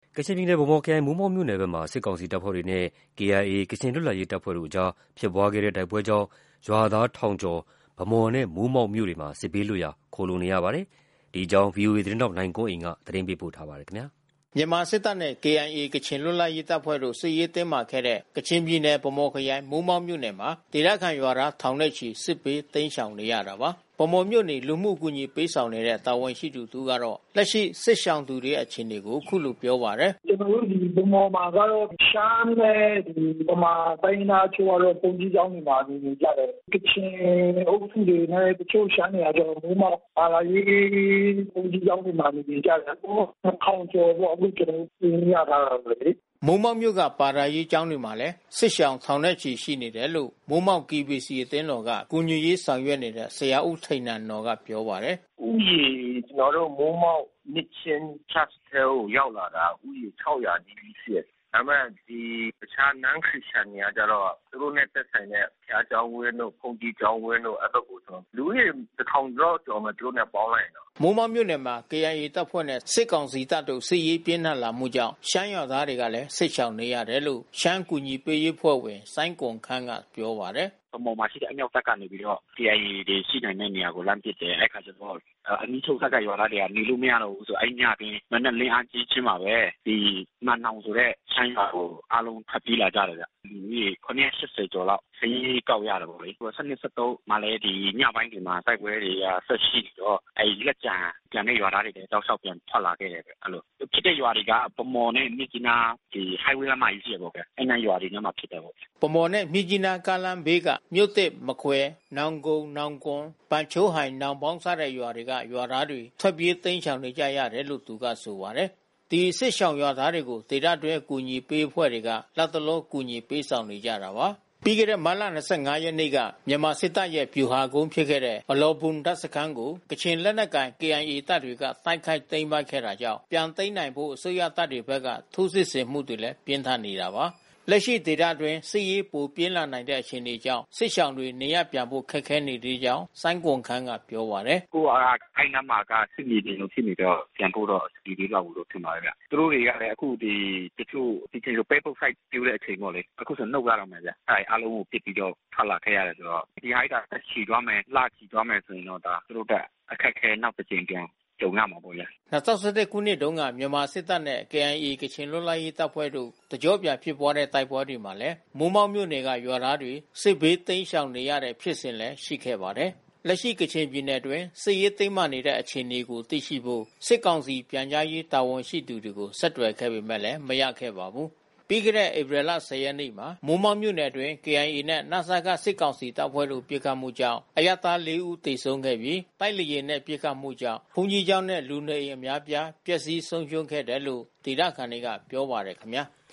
ကချင်ပြည်နယ်ဗန်းမော်ခရိုင်မိုးမောက်မြို့နယ်ဘက်မှာစစ်ကောင်စီတပ်ဖွဲ့တွေနဲ့ KIA ကချင်လွတ်လပ်ရေးတပ်ဖွဲ့တို့အကြားဖြစ်ပွားခဲ့တဲ့တိုက်ပွဲကြောင့်ရွာသားထောင်ကျော်ဗန်းမော်နဲ့မိုးမောက်မြို့တွေမှာစစ်ဘေးလွတ်ရာခိုလှုံနေရပါတယ်။ ဒီအကြောင်း VOA သတင်းထောက်နိုင်ကွန်းအိန်ကသတင်းပေးပို့ထားပါတယ်။မြန်မာစစ်တပ်နဲ့ KIA ကချင်လွတ်လပ်ရေးတပ်ဖွဲ့တို့စစ်ရေးတင်းမာခဲ့တဲ့ကချင်ပြည်နယ်ဗန်းမော်ခရိုင်မိုးမောက်မြို့နယ်မှာဒေသခံရွာသားထောင်နဲ့ချီစစ်ဘေးတိမ်းရှောင်နေရတာပါ။ ဗန်းမော်မြို့နေလူမှုကူညီပေးဆောင်နေတဲ့တာဝန်ရှိသူတူကတော့လက်ရှိစစ်ရှောင်သူတွေရဲ့အခြေအနေကိုအခုလိုပြောပါတယ်။ "ကျွန်တော်တို့ဒီဗန်းမော်မှာကတော့ရှမ်းနဲ့ဗမာတိုင်းသားချို့ကတော့ဘုန်းကြီးကျောင်းတွေမှာနေကြတယ်။ ကချင်အုပ်စုတွေနဲ့တချို့ရှမ်းတွေကကျတော့မိုးမောက်ဘာသာရေးဘုန်းကြီးကျောင်းတွေမှာနေကြတယ်။ 2000ကျော်ပေါ့အခုကျွန်တော်တို့ပြင်ရထားတာလေ။ " မိုးမောက်မြို့ကဘာသာရေးကျောင်းတွေမှာလဲစစ်ရှောင်ထောင်နဲ့ချီရှိနေတယ်လို့မိုးမောက် KBC အသင်းတော်ကကူညီရေးဆောင်ရွက်နေတဲ့ဆရာဦးထိန်နန်နော်ကပြောပါတယ်။"ဦးရေကျွန်တော်တို့မိုးမောက်နှစ်ချင်း Church ထဲကိုရောက်လာတာဦးရေ600နီးနီးရှိတယ်။ ဒါပေမဲ့ဒီတခြား Non Christian တွေကကျတော့သူတို့နဲ့သက်ဆိုင်တဲ့ဘုရားကျောင်းဝင်းတို့ဘုန်းကြီးကျောင်းဝင်းတို့အဲ့ဘက်ကိုလူဦးရေ1000ကျော်မယ်သူတို့နဲ့ပေါင်းလိုက်ရင်တော့မိုးမောက်မြို့နယ်မှာ KIA တပ်ဖွဲ့နဲ့စစ်ကောင်စီတပ်တို့စစ်ရေးပြင်းထန်လာမှုကြောင့်ရှမ်းရွာသားတွေကလည်းစစ်ရှောင်နေရတယ်လို့ရှမ်းကူညီပေးရေးအဖွဲ့ဝင်စိုင်းကွန်ခမ်းကပြောပါတယ်။"ဗန်းမော်မှာရှိတဲ့အမြောက်တပ်ကနေပြီးတော့ KIA တွေရှိနိုင်တဲ့နေရာကိုလှမ်းပစ်တယ်။အဲ့ခါကျတော့အနီးချုပ်စပ်ကရွာသားတွေကနေလို့မရတော့ဘူးဆိုအဲ့ညတွင်မနက်လင်းအားကြီးချင်းမှာပဲဒီမန်နောင်ဆိုတဲ့ရှမ်းရွာကိုအားလုံးထွက်ပြေးလာကြတယ်ဗျ။လူဦးရေ980ကျော်လောက်စာရင်းကောက်ရတယ်ပေါ့လေ။12 13မှာလည်းဒီညပိုင်းတွေမှာတိုက်ပွဲတွေကဆက်ရှိတော့အဲ့လက်ကျန်ပြန်တဲ့ရွာသားတွေလည်းတောက်လျှောက်ပြန်ထွက်လာခဲ့တယ်ဗျအဲ့လိုဖြစ်တဲ့ရွာတွေကဗန်းမော်နဲ့မြစ်ကြီးနားဒီ highway လမ်းမကြီးရှိတယ်ပေါ့ဗျအဲ့နားရွာတွေထဲမှာဖြစ်တယ်ပေါ့ဗန်းမော်နဲ့မြစ်ကြီးနားကားလမ်းဘေးကမြို့သစ်မခွဲနောင်ကုန်းနောင်ကွန်ပန်ချိုးဟိုင်နောင်ပေါင်းစတဲ့ရွာတွေကရွာသားတွေထွက်ပြေးတိမ်းရှောင်နေကြရတယ်လို့သူကဆိုပါတယ်။ဒီစစ်ရှောင်ရွာသားတွေကိုဒေသတွင်းအကူအညီပေးအဖွဲ့တွေကလက်တလောကူညီပေးဆောင်နေကြတာပါ။ပြီးခဲ့တဲ့မတ်လ25ရက်နေ့ကမြန်မာစစ်တပ်ရဲ့ဗျူဟာကုန်းဖြစ်ခဲ့တဲ့အလောဘွမ်တပ်စခန်းကိုကချင်လက်နက်ကိုင် KIA တပ်တွေကတိုက်ခိုက်သိမ်းပိုက်ခဲ့တာကြောင့်ပြန်သိမ်းနိုင်ဖို့အစိုးရတပ်တွေဘက်ကထိုးစစ်ဆင်မှုတွေလည်းပြင်းထန်နေတာပါ။လက်ရှိဒေသတွင်းစစ်ရေးပိုပြင်းလာနိုင်တဲ့အခြေအနေကြောင့်စစ်ရှောင်တွေနေရပ်ပြန်ဖို့ခက်ခဲနေသေးကြောင်းစိုင်းကွန်ခမ်းကပြောပါတယ်။"အခုအဲ့နားမှာကစစ်မြေပြင်လိုဖြစ်နေတော့ပြန်ဖို့တော့ဒီလေးလောက်လို့ထင်ပါတယ်ဗျ။သူတို့တွေကလည်းအခုဒီတချို့ဒီချိန်လိုပဲပုတ်ဆိုင်ပြိုတဲ့အချိန်ပေါ့လေ။အခုဆိုနှုတ်ရတော့မယ်ဗျ။အဲ့အားလုံးကိုပစ်ပြီးတော့ထွက်လာခဲ့ရတယ်ဆိုတော့ဒီဟာကဆက်ချီသွားမယ်လှချီသွားမယ်ဆိုရင်တော့ဒါသူတို့ကအခက်ခဲနောက်တစ်ချိန်ပြန်ကြုံရမှာပေါ့ဗျာ 2011ခုနှစ်တုန်းကမြန်မာစစ်တပ်နဲ့ KIA ကချင်လွတ်လပ်ရေးတပ်ဖွဲ့တို့တကြောပြန်ဖြစ်ပွားတဲ့တိုက်ပွဲတွေမှာလည်းမိုးမောက်မြို့နယ်ကရွာသားတွေစစ်ဘေးတိမ်းရှောင်နေရတဲ့ဖြစ်စဉ်လည်းရှိခဲ့ပါတယ်။လက်ရှိကချင်ပြည်နယ်အတွင်းစစ်ရေးသိမ်းမာနေတဲ့အခြေအနေကိုသိရှိဖို့စစ်ကောင်စီပြန်ကြားရေးတာဝန်ရှိသူတွေကိုဆက်သွယ်ခဲ့ပေမဲ့မရခဲ့ပါဘူး။ပြီးခဲ့တဲ့ဧပြီလ10ရက်နေ့မှာမိုးမောက်မြို့နယ်အတွင်း KIA နဲ့နစကစစ်ကောင်စီတပ်ဖွဲ့တို့ပစ်ခတ်မှုကြောင့်အရပ်သား4ဦးသေဆုံးခဲ့ပြီးတိုက်လေယာဉ်နဲ့ပစ်ခတ်မှုကြောင့်ဘုန်းကြီးကျောင်းနဲ့လူနေအိမ်အများပြားပျက်စီးဆုံးရှုံးခဲ့တယ်လို့ဒေသခံတွေကပြောပါတယ်ခင်ဗျာ။